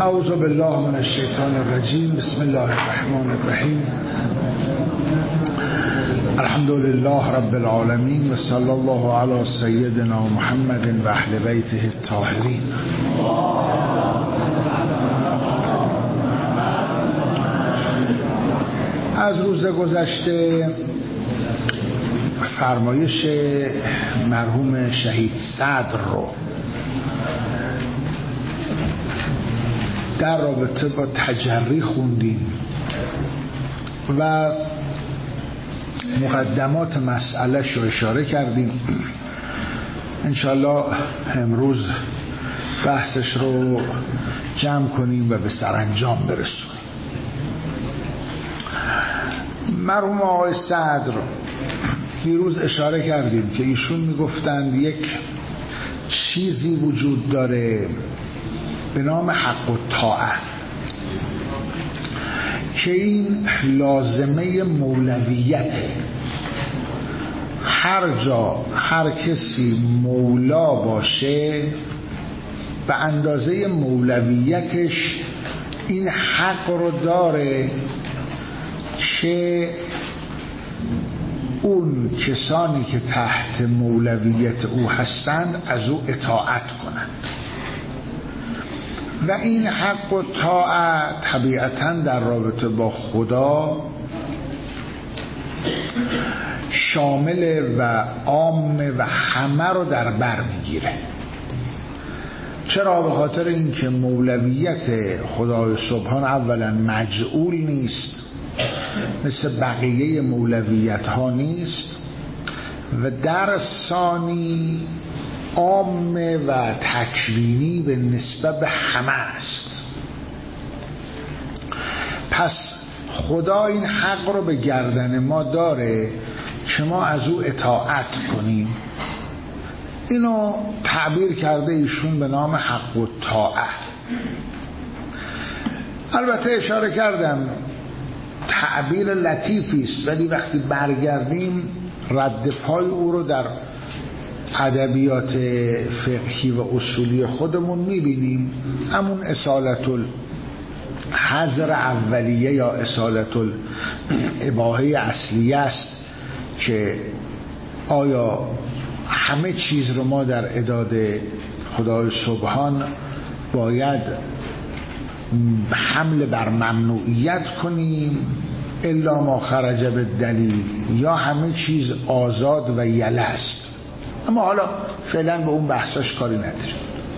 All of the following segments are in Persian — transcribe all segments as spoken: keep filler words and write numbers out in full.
اعوذ بالله من الشیطان الرجیم. بسم الله الرحمن الرحیم. الحمد لله رب العالمین و صلی الله علی سیدنا محمد و اهل بیته الطاهرین. از روز گذشته فرمایش مرحوم شهید صدر رو در رابطه با تجری خوندیم و مقدمات مسئله رو اشاره کردیم. انشالله امروز بحثش رو جمع کنیم و به سرانجام برسونیم. مرحوم آقای صدر دیروز اشاره کردیم که ایشون میگفتند یک چیزی وجود داره به نام حق و طاعت که این لازمه مولویته. هر جا هر کسی مولا باشه به اندازه مولویتش این حق رو داره که اون کسانی که تحت مولویت او هستند از او اطاعت کنند و این حق و طاعت طبیعتاً در رابطه با خدا شامل و عام و همه رو در بر میگیره. چرا؟ به خاطر اینکه مولویت خدای سبحان اولا مجعول نیست، مثل بقیه مولویت ها نیست و در ثانی عام و تکوینی به نسبت به همه است. پس خدا این حق رو به گردن ما داره که ما از او اطاعت کنیم. اینو تعبیر کرده ایشون به نام حق و طاعت. البته اشاره کردم تعبیر لطیفی است، ولی وقتی برگردیم رد پای او رو در ادبیات فقهی و اصولی خودمون میبینیم. همون اصالت الحظر اولیه یا اصالت الاباحه اصلیه است که آیا همه چیز رو ما در اعداد خدای سبحان باید حمل بر ممنوعیت کنیم الا ما خرج بالدلیل، یا همه چیز آزاد و یله است. اما حالا فعلا به اون بحثاش کاری نداریم.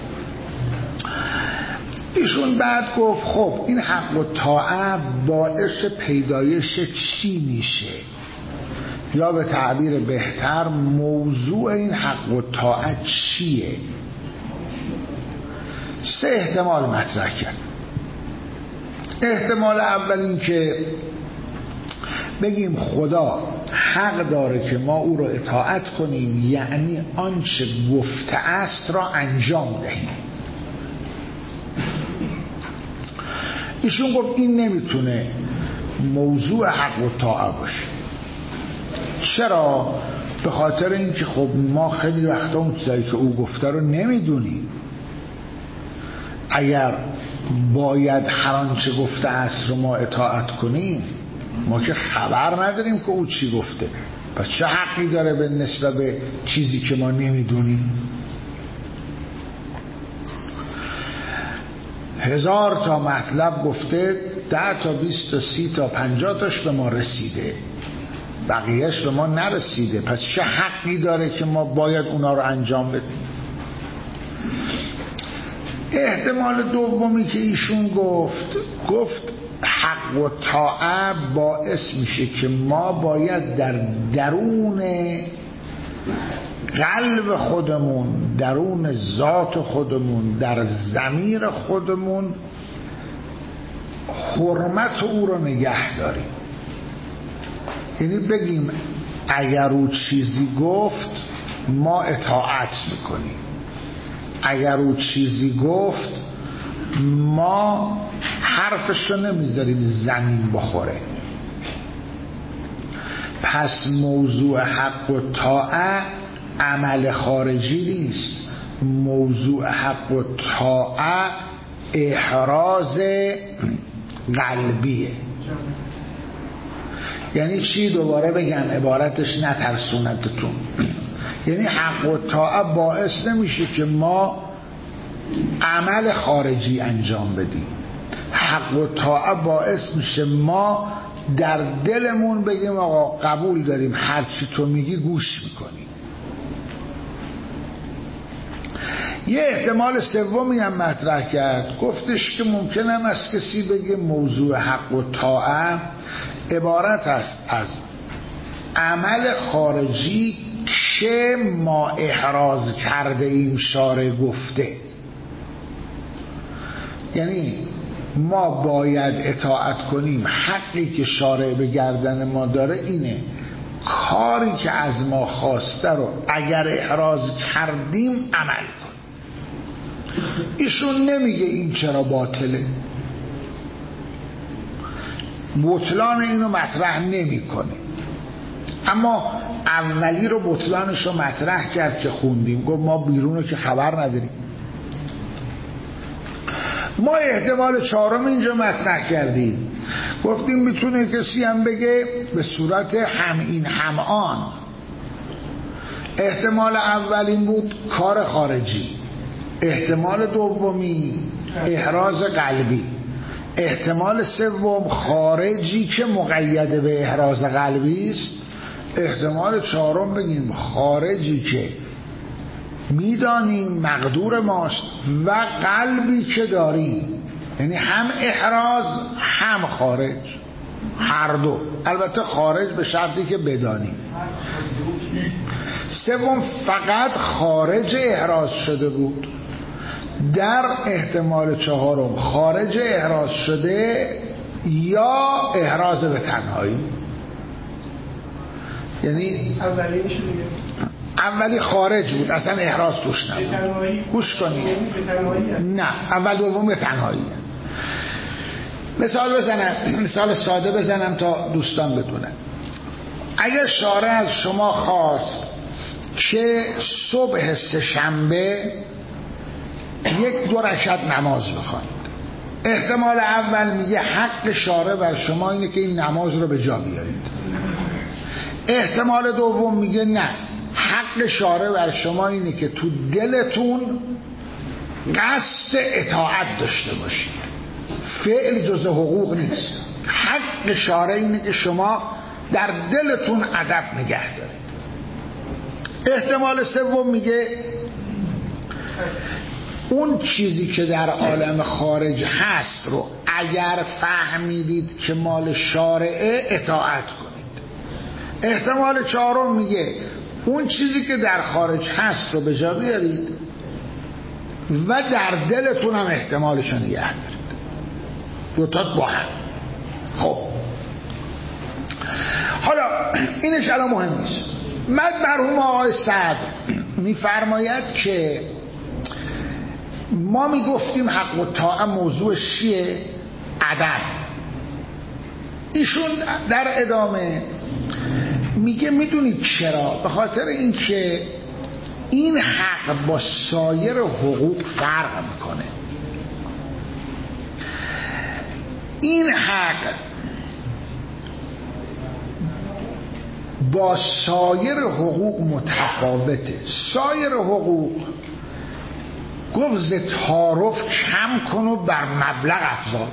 ایشون بعد گفت خب این حق و طاعت باعث پیدایش چی میشه، یا به تعبیر بهتر موضوع این حق و طاعت چیه؟ سه احتمال مطرح کرد. احتمال اول این که بگیم خدا حق داره که ما او را اطاعت کنیم، یعنی آنچه گفته است را انجام دهیم. ایشون گفت این نمیتونه موضوع حق و طاعت باشه. چرا؟ به خاطر اینکه خب ما خیلی وقتا اون چیزایی که او گفته رو نمیدونیم. اگر باید هر آنچه گفته است رو ما اطاعت کنیم، ما که خبر نداریم که او چی گفته، پس چه حقی داره به نسبت به چیزی که ما نمیدونیم؟ هزار تا مطلب گفته، ده تا بیست تا سی تا پنجاه تاش به ما رسیده، بقیهش به ما نرسیده، پس چه حقی داره که ما باید اونا رو انجام بدیم؟ احتمال دومی که ایشون گفت گفت حق و طاعت باعث میشه که ما باید در درون قلب خودمون، درون ذات خودمون، در ضمیر خودمون حرمت او رو نگه داریم. یعنی بگیم اگر او چیزی گفت ما اطاعت میکنیم، اگر او چیزی گفت ما حرفش رو نمیذاریم زمین بخوره. پس موضوع حق و طاعت عمل خارجی نیست. موضوع حق و طاعت احراز قلبیه. یعنی چی؟ دوباره بگم عبارتش نترسوندتون. یعنی حق و طاعت باعث نمیشه که ما عمل خارجی انجام بدیم. حق و طاعت باعث میشه ما در دلمون بگیم آقا قبول داریم، هرچی تو میگی گوش میکنیم. یه احتمال سومی هم مطرح کرد، گفتش که ممکن هم است کسی بگه موضوع حق و طاعت عبارت است از عمل خارجی که ما احراز کرده ایم شارع گفته. یعنی ما باید اطاعت کنیم، حقی که شارع به گردن ما داره اینه، کاری که از ما خواسته رو اگر احراز کردیم عمل کنیم. ایشون نمیگه این چرا باطله، بطلان اینو مطرح نمیکنه، اما اولی رو بطلانش رو مطرح کرد که خوندیم، گفت ما بیرون رو که خبر نداریم. ما احتمال چهارم اینجا مطرح کردیم، گفتیم میتونه کسی هم بگه به صورت هم این هم آن. احتمال اولین بود کار خارجی، احتمال دومی احراز قلبی، احتمال سوم خارجی که مقید به احراز قلبی است، احتمال چهارم بگیم خارجی که میدانیم مقدور ماست و قلبی که داریم، یعنی هم احراز هم خارج، هر دو. البته خارج به شرطی که بدانیم. سوم فقط خارج احراز شده بود. در احتمال چهارم خارج احراز شده یا احراز به تنهایی. یعنی اولی خارج بود، اصلا احراز توش نبود. گوش کنید، نه اول دوم به تنهایی. مثال بزنم، مثال ساده بزنم تا دوستان بدونن. اگر شارع از شما خواست که صبح سه‌شنبه یک دو رکعت نماز بخوانید، احتمال اول میگه حق شارع بر شما اینه که این نماز رو به جا بیارید. احتمال دوم میگه نه، حق شارع بر شما اینه که تو دلتون قصد اطاعت داشته باشید. فعل جز حقوق نیست. حق شارع اینه که شما در دلتون ادب نگه دارید. احتمال سوم میگه اون چیزی که در عالم خارج هست رو اگر فهمیدید که مال شارعه اطاعت کنید. احتمال چهارم میگه اون چیزی که در خارج هست رو به جا بیارید و در دلتون هم احتمالشو نگه دارید. دوتا با هم. خب حالا اینش الان مهم نیست. مرحوم آقای سعد میفرماید که ما میگفتیم حق و طاعت موضوعش چیه؟ ادب. ایشون در ادامه میگه میدونید چرا؟ به خاطر اینکه این حق با سایر حقوق فرق میکنه. این حق با سایر حقوق متفاوته. سایر حقوق گفت ز تعارف کم کن و بر مبلغ افزا.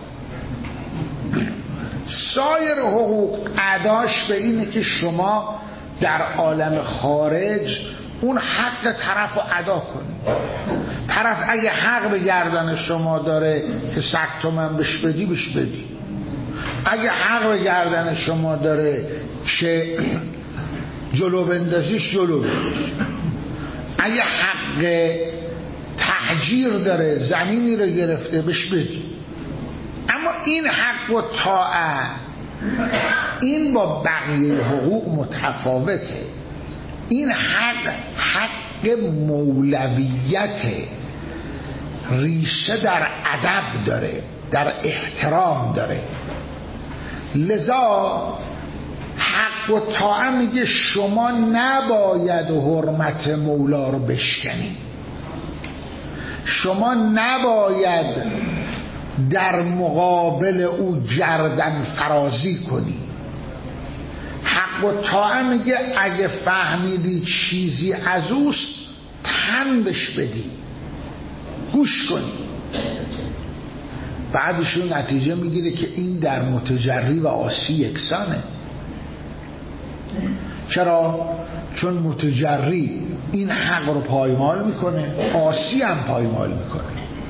سایر حقوق اداش به اینه که شما در عالم خارج اون حق طرف رو ادا کنید. طرف اگه حق به گردن شما داره که صد تومن بش بدی بش بدی، اگه حق به گردن شما داره که جلو بندازیش جلو بندازی، اگه حق تحجیر داره زمینی رو گرفته بش بدی. اما این حق و طاعت این با بقیه حقوق متفاوته. این حق حق مولویت، ریشه در ادب داره، در احترام داره. لذا حق و طاعت میگه شما نباید حرمت مولا رو بشکنید، شما نباید در مقابل او گردن فرازی کنی. حق و طاعه میگه اگه فهمیدی چیزی از اوست تن بهش بدی، گوش کنی. بعدشون نتیجه میگیره که این در متجری و عاصی یکسانه. چرا؟ چون متجری این حق رو پایمال میکنه، عاصی هم پایمال میکنه.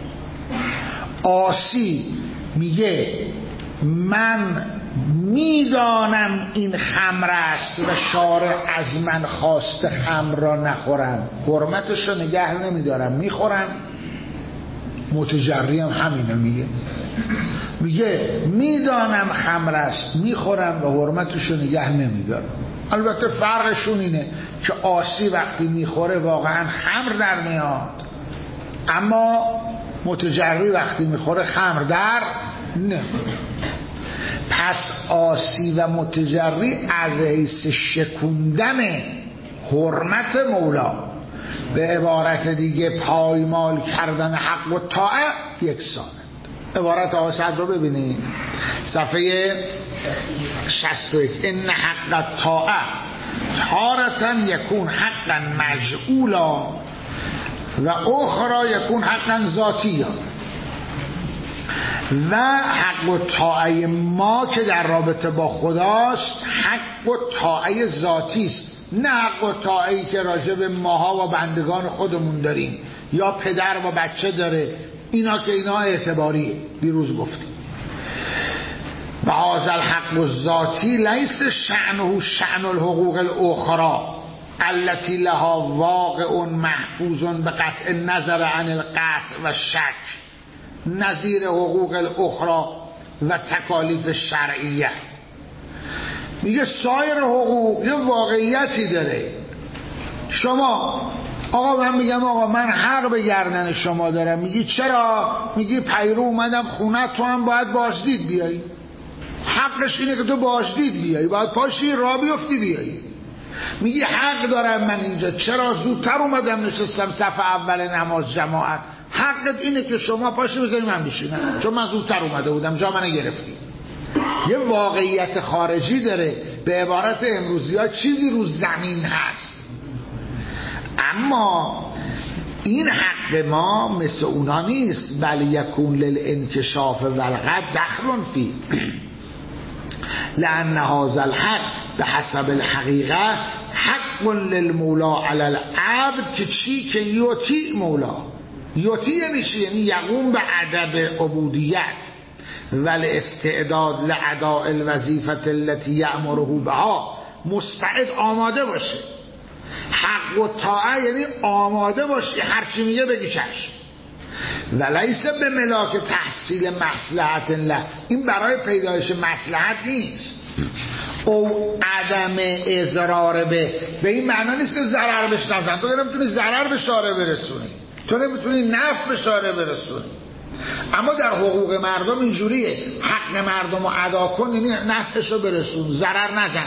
عاصی میگه من میدانم این خمر است و شارع از من خواسته خمر را نخورم، حرمتش رو نگه نمیدارم، میخورم. متجری هم همینه میگه، میگه میدانم خمر است میخورم و حرمتش رو نگه نمیدارم. البته فرقشون اینه که عاصی وقتی میخوره واقعا خمر در میاد، اما متجری وقتی میخوره خمر در نمیاد. پس عاصی و متجری از حیث شکوندن حرمت مولا، به عبارت دیگه پایمال کردن حق و طاعه، یکسانند. عبارت آقای صدر رو ببینید، صفحه شصت و یک. ان حق الطاعه تارة یکون حقا مجعولا و اخرى یکون حقا ذاتیا. و حق و طاعه ما که در رابطه با خداست حق و طاعه ذاتی است، نه حق و طاعه‌ای که راجع به ماها و بندگان خودمون داریم یا پدر و بچه داره. اینا که اینا اعتباریه، دیروز گفتیم. و هذا الحق الذاتی لیس شأنه شأن الحقوق الاخرى التي لها واقع محفوظ بقطع النظر عن القطع و شک، نظیر حقوق الاخرى و تکالیف شرعیه. میگه سایر حقوق یه واقعیتی داره. شما آقا من میگم آقا من حق به گردن شما دارم، میگی چرا؟ میگی پیرو اومدم خونه تو هم باید بازدید بیایی. حقش اینه که تو بازدید بیایی، باید پاشی راه بیفتی بیایی. میگی حق دارم من اینجا، چرا زودتر اومدم نشستم صف اول نماز جماعت؟ حقت اینه که شما پاشی بذاری من بشینم، چون من زودتر اومده بودم جا منو گرفتی. یه واقعیت خارجی داره، به عبارت امروزی ها چیزی رو زمین هست. اما این حق ما مثل اونا نیست. بل یکون للانکشاف والغد دخل فی لان هذا الحق به حسب الحقیقه حق للمولا علی العبد که چی؟ که یطیع مولا. یطیع یعنی چی؟ یعنی یقوم به ادب عبودیت ولی استعداد لعداء الوظیفه التي یأمره بها، مستعد آماده باشه. حق و طاعه یعنی آماده باشی، هرچی میگه بگی چشم. ولیس به ملاک تحصیل مصلحت له، این برای پیدایش مصلحت نیست. او عدم اضرار به به این معنا نیست که ضرر بهش نزن. تو نمیتونی ضرر به شارع برسونی، تو نمیتونی نفع به شارع برسونی. اما در حقوق مردم اینجوریه، حق مردم رو ادا کن، یعنی نفعشو برسون، ضرر نزن.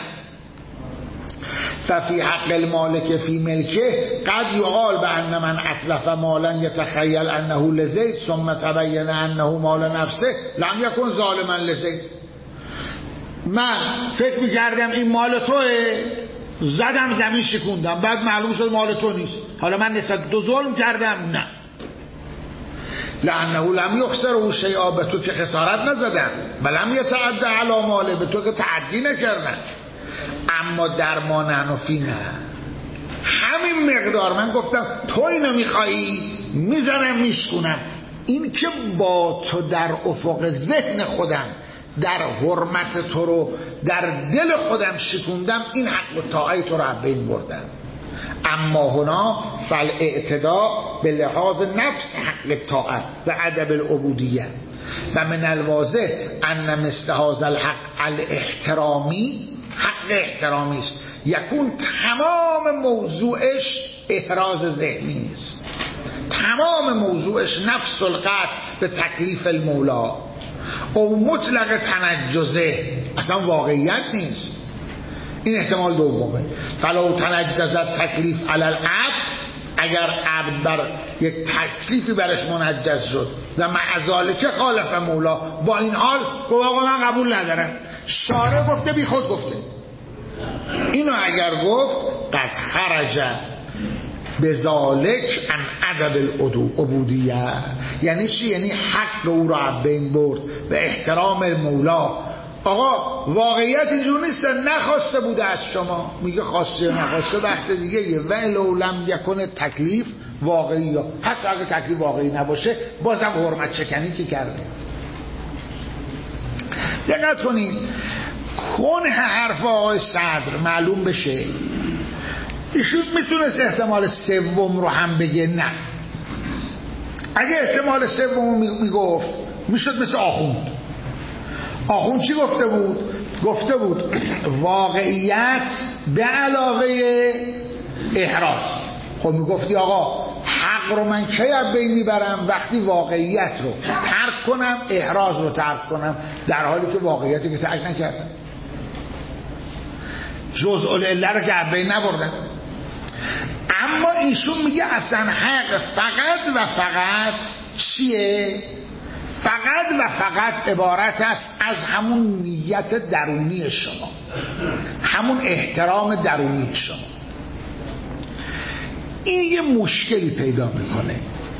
ففي حق المالک فی ملکه قد یقال بأن من اتلف مالا یتخیل انه لزید ثم تبین انه مال نفسه لم یکن ظالما لزید. من فکر میکردم این مال توه، زدم زمین شکوندم، بعد معلوم شد مال تو نیست، حالا من نسبت دو ظلم کردم؟ نه، لانه لم یخسره شیئا، به تو که خسارت نزدم، ولم یتعدى علی ماله، به تو که تعدی نکردم. اما در ما نحنفی نه، همین مقدار من گفتم تو اینو میخوایی میزنم میشکنم. این که با تو در افق ذهن خودم در حرمت تو رو در دل خودم شکوندم، این حق و طاعه تو رو بین بردم. اما هنا فالاعتداء به لحاظ نفس حق طاعت و ادب العبودیه. و من الواضح ان مثل هذا الحق الاحترامی، حق احترامی است، یکون تمام موضوعش احراز ذهنی است، تمام موضوعش نفس القطع به تکلیف المولا او مطلق تنجزه، اصلا واقعیت نیست. این احتمال دومه. فلو تنجزت تکلیف علی العبد اگر عبد بر یک تکلیفی برش منجز شد و معذالک خالف مولا، با این حال گفت آقا من قبول ندارم، شارع گفته بی خود گفته، اینو اگر گفت قد خرج بذالک عن ادب العبودیه. یعنی چی؟ یعنی حق او را بین برد و احترام مولا. آقا واقعیت اینجور نیست، نخواسته بوده از شما، میگه خواسته نخواسته وقت دیگه یه ولو لم یکن تکلیف واقعی، یا حتی اگه تکلیف واقعی نباشه بازم حرمت شکنی که کرده. دقت کنید کنه حرف آقای صدر معلوم بشه، ایشون میتونست احتمال سوم رو هم بگه نه. اگه احتمال سوم میگفت میشد مثل آخوند. آخوند چی گفته بود؟ گفته بود واقعیت به علاوه احراز. خب میگفتی آقا حق رو من کی از بین میبرم؟ وقتی واقعیت رو ترک کنم، احراز رو ترک کنم، در حالی که واقعیتی که ترک نکردم، جزء العله رو که از بین نبردم. اما ایشون میگه اصلا حق فقط و فقط چیه؟ فقط و فقط عبارت است از همون نیت درونی شما، همون احترام درونی شما. این یه مشکلی پیدا میکنه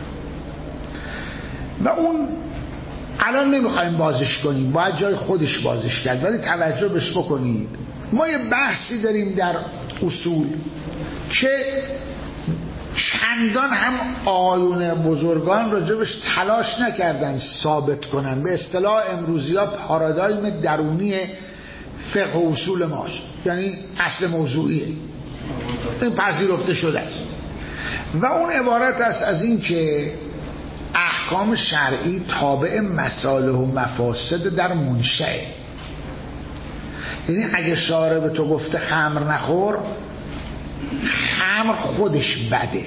و اون الان نمیخوایم بازش کنیم، باید جای خودش بازش کرد، ولی توجه بهش بکنید. ما یه بحثی داریم در اصول که چندان هم آیون بزرگان راجبش تلاش نکردن ثابت کنن. به اصطلاح امروزی ها پارادایم درونی فقه و اصول ماست، یعنی اصل موضوعیه، این پذیرفته شده است و اون عبارت است از این که احکام شرعی تابع مصالح و مفاسد در منشأ. یعنی اگه شارع به تو گفته خمر نخور، خمر خودش بده.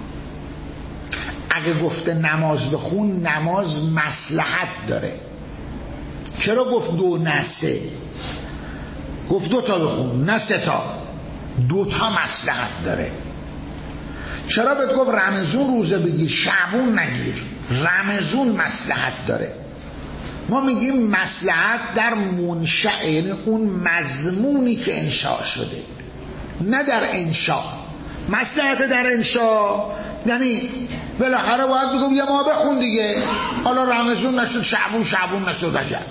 اگه گفته نماز بخون، نماز مصلحت داره. چرا گفت دو نه سه؟ گفت دو تا بخون نه سه تا، دو تا مصلحت داره. چرا بهت گفت رمضان روزه بگیر شعبون نگیر؟ رمضان مصلحت داره. ما میگیم مصلحت در منشأ، یعنی اون مضمونی که انشاء شده، نه در انشاء. مصلحت در انشاء یعنی بالاخره باید بگم یه ما بخون دیگه، حالا رمضان نشد شعبون، شعبون نشد رجب.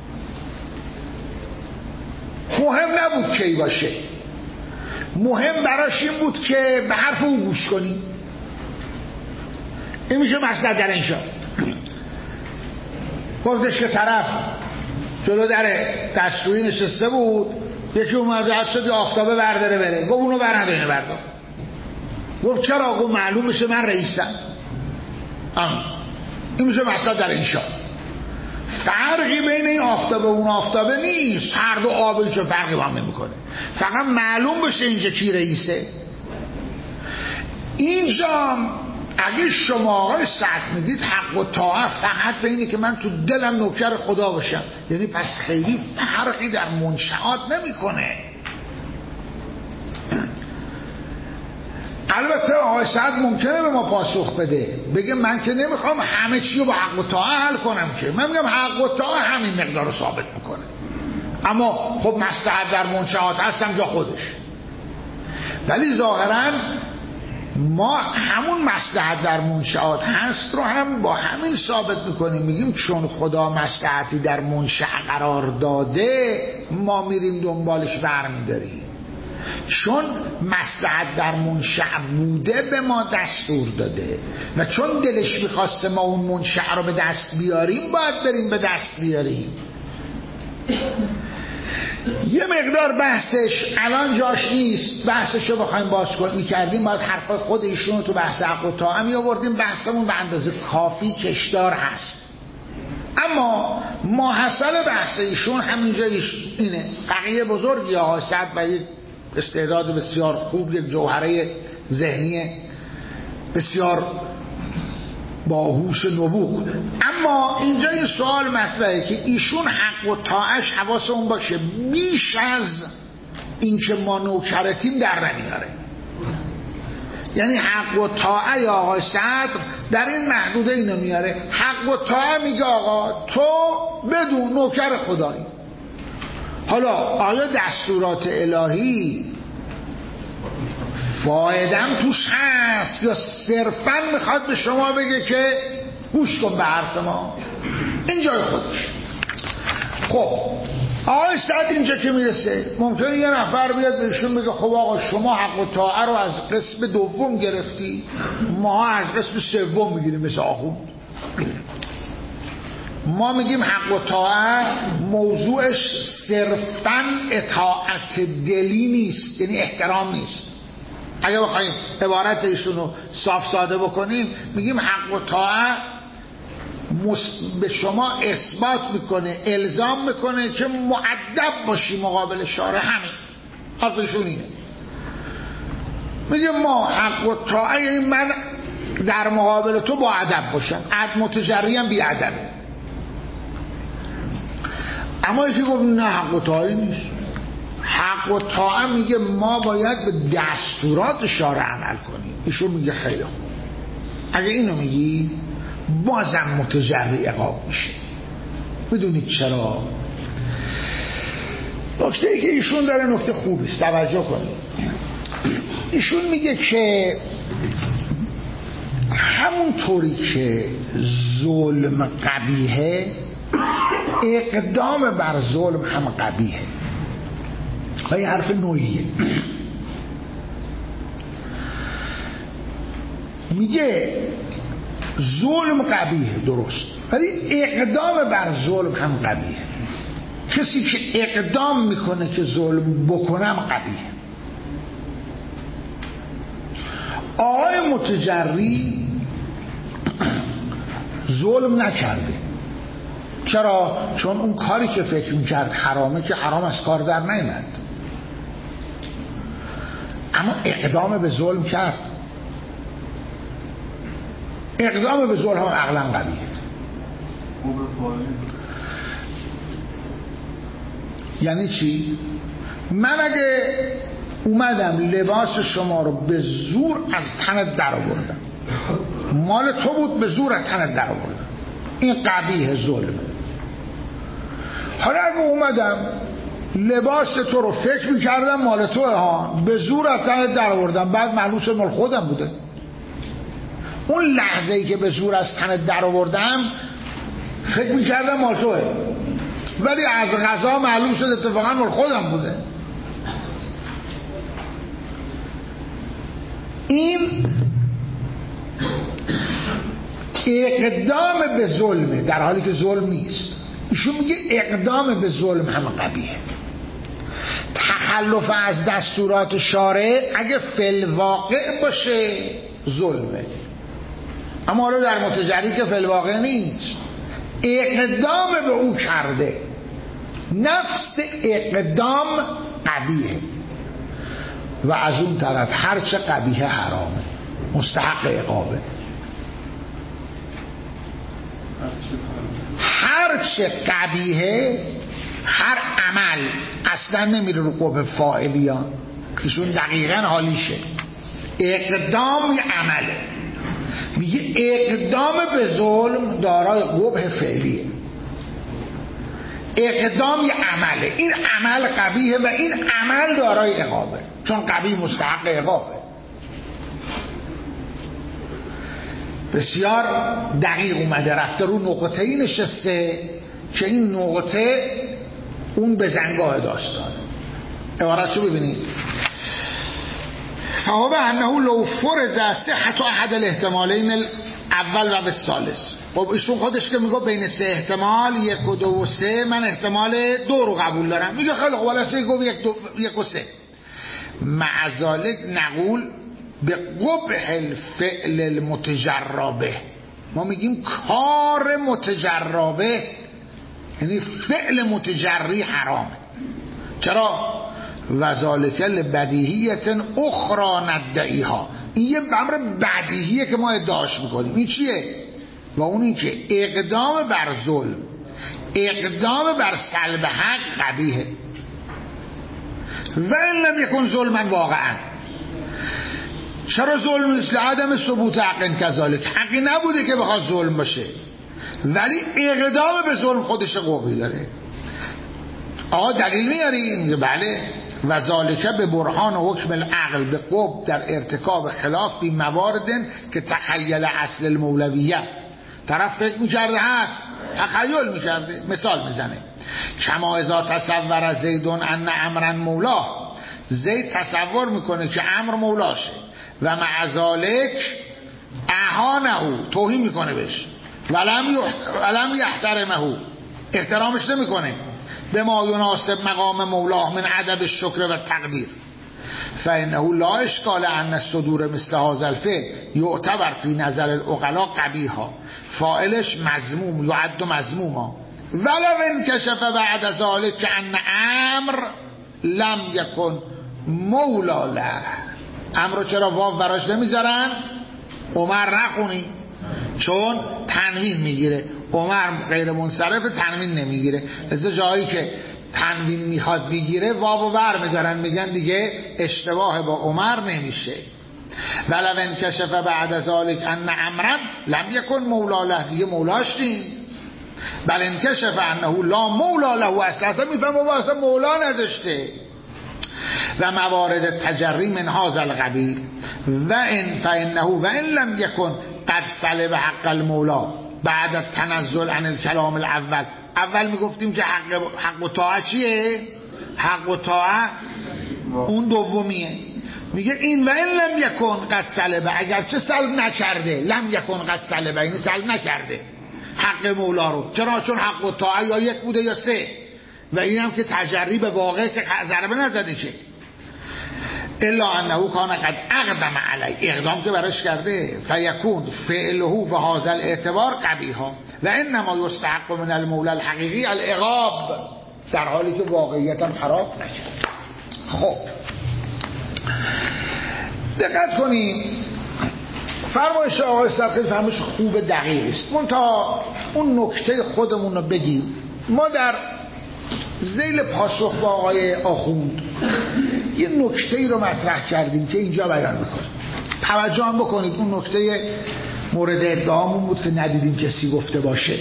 مهم نبود کی باشه، مهم براش این بود که به حرف او گوش کنی. این میشه مصلحت در انشاء. گفتش که طرف جلو در دستشویی نشسته بود، یکی اومده حد شد آفتابه برداره بره، گفت اونو برنداره بردار. گفت چرا؟ گفت معلوم بشه من رئیسم. آم. این میشه مصلحت در انشاء. فرقی بین این آفتابه و اون آفتابه نیست، هر دو آبی چه فرقی با هم نمیکنه، فقط معلوم بشه اینجا کی رئیسه. اینجا اگه شما آقای سعد میگید حق و طاعت فقط به اینه که من تو دلم نوکر خدا باشم، یعنی پس خیلی فرقی در منشآت نمیکنه. البته آقای سعد ممکنه به ما پاسخ بده، بگه من که نمیخوام همه چی رو با حق و طاعت حل کنم، که من میگم حق و طاعت همین مقدار رو ثابت میکنه، اما خب مصلحت در منشآت هستم جا خودش. ولی ظاهرا ما همون مصلحت در منشآت هست رو هم با همین ثابت میکنیم، میگیم چون خدا مصلحتی در منشأ قرار داده ما میریم دنبالش برمیداریم، چون مصلحت در منشأ بوده به ما دستور داده و چون دلش میخواسته ما اون منشأ رو به دست بیاریم باید بریم به دست بیاریم. یه مقدار بحثش الان جاش نیست، بحثش رو بخوایم باز میکردیم باید حرفای خود ایشون رو تو بحث حق و طاعت می آوردیم، بحثمون به اندازه کافی کشدار هست. اما ماحصل بحث ایشون همینجا اینه، بقیه بزرگی آقای سعد و یک استعداد بسیار خوب، یک جوهره ذهنی بسیار باهوش نبوغ. اما اینجا این سوال مطرحه که ایشون حق و طاعش حواسمون باشه بیش از این که ما نوکرتیم در نمیاره. یعنی حق و طاعه یا آقای صدر در این محدوده اینو میاره. حق و طاعه میگه آقا تو بدون نوکر خدایی. حالا آیا دستورات الهی فایدم توش هست یا صرفا میخواد به شما بگه که گوش کن به حرف ما؟ این جای خودش. خب آقای سعد اینجا که میرسه ممکنه یه نفر بیاد بهشون بگه خب آقا شما حق و طاعه رو از قسم دوم گرفتی، ما از قسم سوم میگیریم مثل آخوند. ما میگیم حق و طاعه موضوعش صرفاً اطاعت دلی نیست، یعنی احترام نیست. اگه بخوایم عبارت ایشون رو صاف ساده بکنیم میگیم حق و طاعه به شما اثبات میکنه، الزام میکنه که مؤدب باشی مقابل شارع. همین حرفشون اینه. میگه ما حق و طاعه این من در مقابل تو با ادب باشم، اد متجریم بی ادبه. اما یکی گفت نه حق و طاعه نیست. حق و طاعه میگه ما باید به دستورات شارع عمل کنیم. ایشون میگه خیلی خوب، اگه اینو میگی بازم متجری عقاب میشه. میدونید چرا؟ نکته ای که ایشون داره نکته خوبی است، توجه کنید. ایشون میگه که همونطوری که ظلم قبیحه، اقدام بر ظلم هم قبیحه. و یه حرف نوعیه. میگه ظلم قبیحه، درست، ولی اقدام بر ظلم هم قبیحه. کسی که اقدام میکنه که ظلم بکنم قبیحه. آقای متجری ظلم نکرده. چرا؟ چون اون کاری که فکر میکرد حرامه که حرام از کار در نیامد، اما اقدام به ظلم کرد. اقدام به ظلم هم عقلا قبیحه. یعنی چی؟ من اگه اومدم لباس شما رو به زور از تنت در آوردم، مال تو بود به زور از تنت در آوردم، این قبیحه، ظلمه. حالا اگه اومدم لباس تو رو فکر میکردم مال توه ها، به زور از تنت در آوردم، بعد معلوم شد مال خودم بوده. اون لحظه ای که به زور از تنت در آوردم فکر میکردم مال توه، ولی از قضا معلوم شد اتفاقا مال خودم بوده. این اقدام به ظلمه در حالی که ظلم نیست. ایشون میگه اقدام به ظلم هم قبیحه. تخلف از دستورات شارع اگه فی‌الواقع باشه ظلمه، اما حالا در متجری که فی‌الواقع نیست، اقدام به او کرده، نفس اقدام قبیحه. و از اون طرف هرچه قبیحه حرامه، مستحق عقابه. هرچه قبیحه، هر عمل اصلا نمیره رو قبه فاعلیان، ایشون دقیقا حالیشه. اقدام یه عمله، میگه اقدام به ظلم دارای قبه فعلیه. اقدام یه عمله، این عمل قبیحه و این عمل دارای عقابه، چون قبیح مستحق عقابه. بسیار دقیق اومده، رفته رو نقطه ای نشسته که این نقطه اون بزنگاه داستان. عبارتشو ببینید. فهو انه لو فرض صحت احد الاحتمالین الاول و الثالث. خب ایشون خودش که میگه بین سه احتمال، یک و دو و سه، من احتمال دو رو قبول دارم. میگه خیلی خوب، ولی گفت یک دو یک و سه. مع ذلک نقول به قبح الفعل المتجربه. ما میگیم کار متجربه یعنی فعل متجری حرامه. چرا؟ وذالک لبدیهیت اخرى ندعیها. این یه امر بدیهیه که ما ادعاش میکنیم. این چیه؟ و اون این که اقدام بر ظلم، اقدام بر سلب حق قبیحه و این لم یکن ظلمن واقعا. چرا ظلم نیست؟ لعدم ثبوت حق کذالک، حقی نبوده که بخواد ظلم باشه، ولی اقدام به ظلم خودش قوی داره. آقا دلیل میاری؟ میگه بله. و ذالکه به برهان و حکم العقل به قوب در ارتکاب خلاف بی موارد که تخیل اصل المولویه، طرف فکر میکرده هست، تخیل میکرده. مثال میزنه کما اذا تصور زیدون ان امرا مولاه، زید تصور میکنه که امر مولاشه و مع ذالک اهانه، توهین میکنه بهش، ولم ولم یحترمه، احترامش نمیکنه، به ما یناسب مقام مولاه من عدد الشکر و تقدیر، فانه لا اشکال ان الصدور مثل هذا الفعل یعتبر فی نظر العقلاء قبیحا، فاعلش مذموم یعد مذموما، ولو انکشف بعد ذلك ان امر لم یکن مولا له. امر چرا واو براش نمیذارن؟ عمر نخونی چون تنوین میگیره، عمر غیر منصرف تنوین نمیگیره، از جایی که تنوین میخواد بگیره واو ور میذارن، میگن دیگه اشتباه با عمر نمیشه. ولو انکشف بعد ذلك ان امرا لم یکن مولا له، دیگه مولاش نیست. بل انکشف انه لا مولا له، اصلا اصلا میفهم و اصلا مولا نداشته. و موارد تجری من هذا القبیل و ان فانه و ان لم یکن قد سلب حق المولا بعد التنزل عن الكلام الاول. اول میگفتیم که حق حق و طاعه چیه؟ حق و طاعه اون دومیه. میگه این و این لم یکن قد سلب، اگرچه سلب نکرده، لم یکن قد سلب یعنی سلب نکرده حق مولا رو. چرا؟ چون حق و طاعه یا یک بوده یا سه، و این هم که تجری به واقع که ضربه نزده که الا انه کان قد اقدم علی، اقدام که براش کرده، فیکون فعله به هذا الاعتبار قبیحا و انما یستحق من المولا الحقیقی العقاب، در حالی که واقعیتا خراب نکرد. خب دقت کنیم، فرمایش آقای سرخیل فرمایش خوب دقیق است، منتها اون نکته خودمون رو بگیم. ما در ذیل پاسخ با آقای آخوند یه نکته‌ای رو مطرح کردیم که اینجا بیان میکنیم. توجه هم بکنید، اون نکته مورد ادعامون بود که ندیدیم کسی گفته باشه.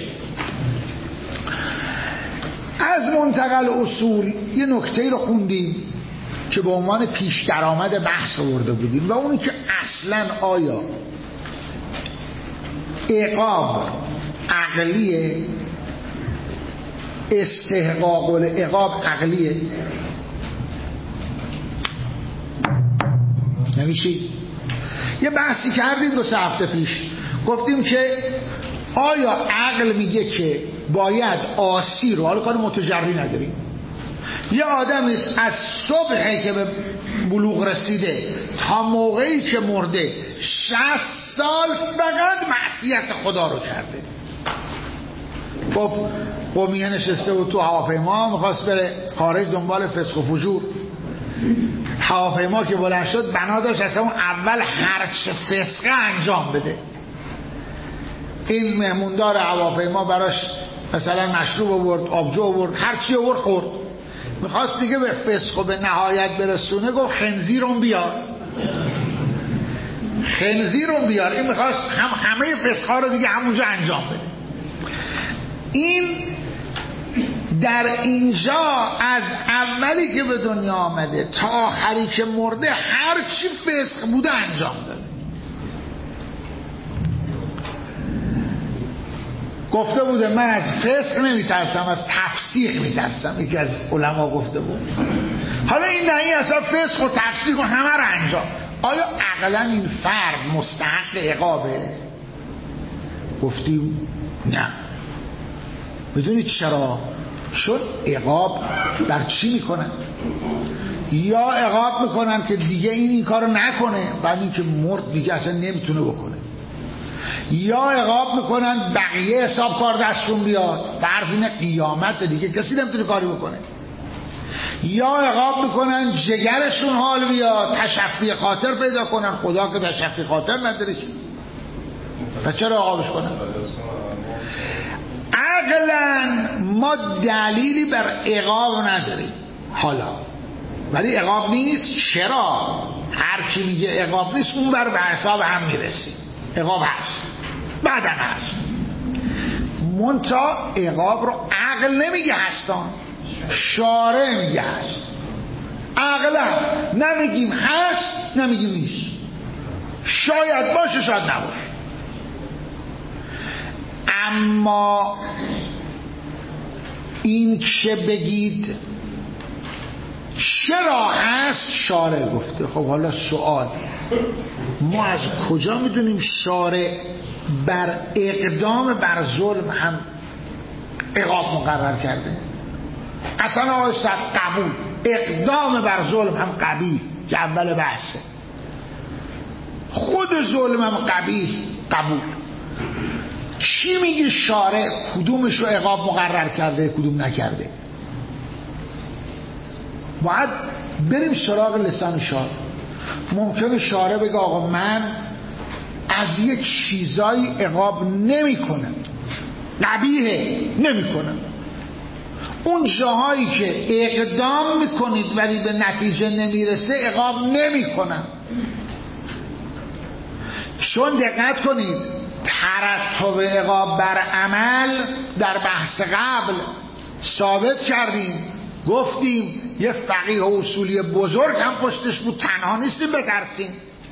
از منتقل اصول یه نکته‌ای رو خوندیم که به عنوان پیش درآمد بحث آورده بودیم، و اونی که اصلاً آیا عقاب عقلیه، استحقاق العقاب عقلیه؟ نمیشی؟ یه بحثی کردیم دو سه هفته پیش، گفتیم که آیا عقل میگه که باید آسی رو، حالا کار متجری نداریم، یه آدمی از صبحی که به بلوغ رسیده تا موقعی که مرده شصت سال فقط معصیت خدا رو کرده، خب قومیه نشسته بود تو هواپیما میخواست بره خارج دنبال فسق و فجور، هواپیما که بلند شد بنا داشت اصلا اون اول هرچه فسقه انجام بده. این مهموندار هواپیما براش مثلا مشروب آورد، آبجو آورد، هرچی آورد خورد، میخواست دیگه به فسق و به نهایت برسونه، گفت خنزیرم بیار، خنزیرم بیار. این میخواست هم همه فسقها رو دیگه همونجا انجام بده. این در اینجا از اولی که به دنیا آمده تا آخری که مرده هر چی فسق بوده انجام داده. گفته بوده من از فسق نمیترسم، از تفسیق میترسم، یکی از علما گفته بود. حالا این نه، این اصلا فسق و تفسیق و همه رو انجام. آیا عقلا این فرد مستحق عقابه؟ گفتیم نه. میدونید چرا؟ چون عقاب بر چی میکنن؟ یا عقاب میکنن که دیگه این این کارو نکنه، بعد این که مرد دیگه اصلا نمیتونه بکنه، یا عقاب میکنن بقیه حساب کار دستشون بیاد، فرض اینه قیامت دیگه کسی نمیتونه کاری بکنه، یا عقاب میکنن جگرشون حال بیاد، تشفی خاطر پیدا کنن، خدا که تشفی خاطر نداره که، پس چرا عقابش کنن؟ عقلا ما دلیلی بر عقاب نداریم حالا، ولی عقاب نیست. چرا؟ هر کی میگه عقاب نیست اون بر به حساب هم میرسی. عقاب هست، بعدن هست، منتها عقاب رو عقل نمیگه هستان، شارع میگه هست. عقلا نمیگیم هست نمیگیم نیست، شاید باشه شاید نباشه. اما این که بگید چرا هست شارع گفته. خب حالا سوال، ما از کجا میدونیم شارع بر اقدام بر ظلم هم عقاب مقرر کرده؟ اصلا آقای صد قبول، اقدام بر ظلم هم قبیح که اول بحثه، خود ظلم هم قبیح قبول. چی میگه شارع کدومش رو عقاب مقرر کرده کدوم نکرده؟ باید بریم سراغ لسان شارع. ممکنه شارع بگه آقا من از یک چیزایی عقاب نمی کنم، قبیحه نمی کنم، اون جاهایی که اقدام میکنید ولی به نتیجه نمیرسه عقاب نمی کنم. چون دقت کنید ترتب عقاب بر عمل در بحث قبل ثابت کردیم، گفتیم یه فقیه و اصولی بزرگ هم پشتش بود، تنها نیستیم بترسیم،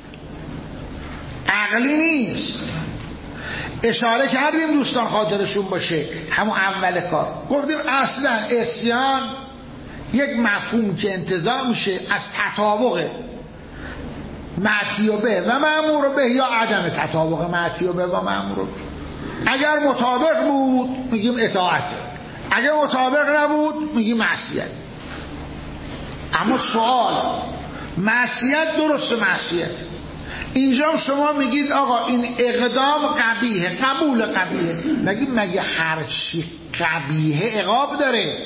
عقلی نیست. اشاره کردیم دوستان خاطرشون باشه همون اول کار، گفتیم اصلا عصیان یک مفهوم که انتزاع میشه از تطابق معتی و به و مأمور به یا عدم تطابق معتی و به و مأمور. اگر مطابق بود میگیم اطاعت، اگر مطابق نبود میگیم معصیت. اما سوال، معصیت درست معصیت، اینجا شما میگید آقا این اقدام قبیحه، قبول قبیحه، مگه مگه هر چی قبیحه عقاب داره؟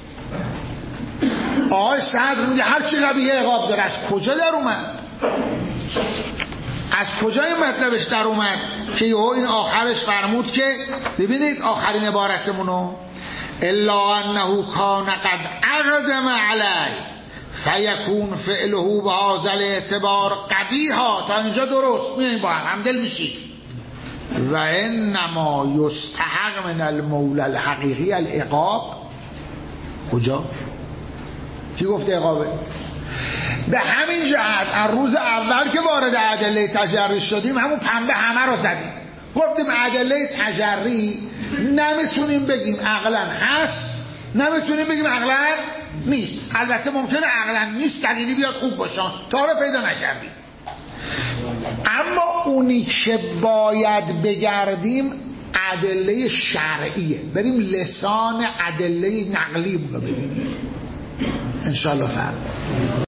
آقای صدر میگه هر چی قبیحه عقاب داره. از کجا در اومد؟ از کجا این مطلبش در اومد که یهو این آخرش فرمود که ببینید آخرین عبارتمونو الا انه کان قد اقدم علی فیکون فعله به هذا الاعتبار قبیحا. تا اینجا درست میاییم با هم همدل میشید. و انما یستحق من المولى الحقیقی العقاب. کجا؟ کی گفته عقابه؟ به همین جهت از روز اول که وارد ادله تجری شدیم همون پنبه همه رو زدیم، گفتیم ادله تجری نمیتونیم بگیم عقلا هست، نمیتونیم بگیم عقلا نیست. البته ممکنه عقلا نیست دلیلی بیاد خوب باشه، تا حالا پیدا نکردیم. اما اونی که باید بگردیم ادله شرعیه، بریم لسان ادله نقلی رو ببینیم انشالله. فرق